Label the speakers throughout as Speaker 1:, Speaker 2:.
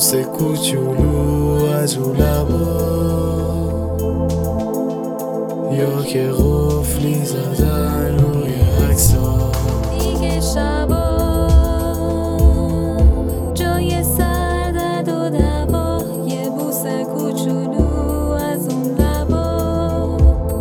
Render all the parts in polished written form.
Speaker 1: بوس کوچولو از رو لبا، یا که قفلی زدن روی عکس‌ها.
Speaker 2: دیگه شبا جای سردرد و دوا، یه بوس کوچولو از اون لبا،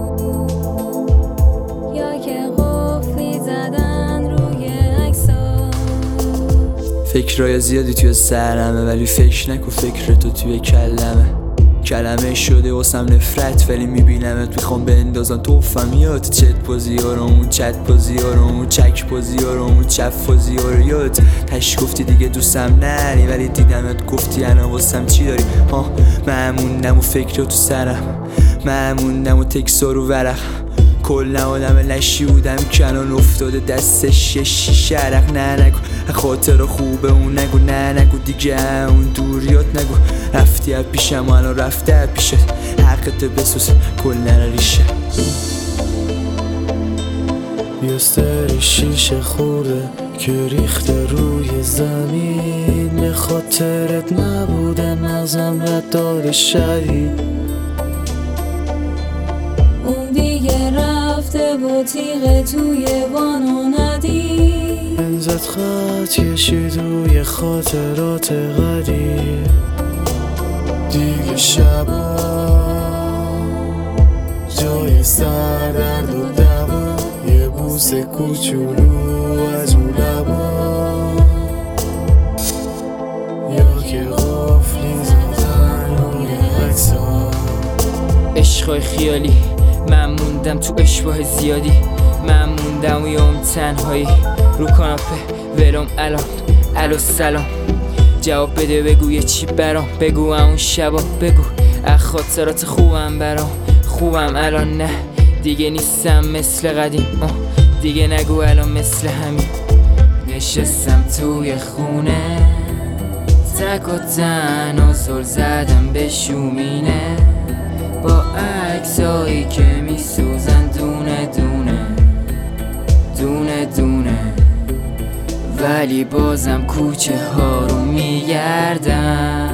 Speaker 2: یا که قفلی زدن روی عکس‌ها.
Speaker 3: فکرای زیادی توی سرمه، ولی فکر نکن فکرتو توی کلمه شده واسم نفرت، ولی میبینمت میخوام بندازم توفم. یاد چت پوزی ها رو، اون چت پوزی ها رو، اون چک پوزی ها رو، اون چف پوزی ها رو. یاد تش گفتی دیگه دوستم نری، ولی دیدمت گفتی الان واسم چی داری. مهموندم و فکر تو سرم، مهموندم و تکسا رو ورق. کل آدم لشی بودم کنان افتاده دستش یه شیشه عرق. نه نگو خاطر خوبه اون نگو، نه نگو دیگه اون دوریات نگو. رفتی از پیشم و الان رفته از پیشت، حقت بسوز کل ریشه.
Speaker 1: یه سری شیشه خورده که ریخته روی زمین، به خاطرت نبوده مغزم رد داده شدید.
Speaker 2: اون دیگه رفته با تیغه توی وانو ندید،
Speaker 1: انزت خط کشید روی خاطرات قدیم. دیگه شبا جای سردرد و دوا، یه بوس کوچولو از اون لبا، یا که قفلی زدن روی عکس‌ها.
Speaker 4: عشقای خیالی من موندم تو اشباه زیادی، من موندم و یام تنهایی رو کاناپه ولم الو سلام. جواب بده بگو یه چی برام، بگو اون شبا، بگو از خاطرات خوبم برام. خوبم الان نه دیگه نیستم مثل قدیم، دیگه نگو الان مثل همین. نشستم توی خونه تک و تنها، زل زدم به شومینه با عکسایی که میسوزن دونه دونه، ولی بازم کوچه ها رو میگردم.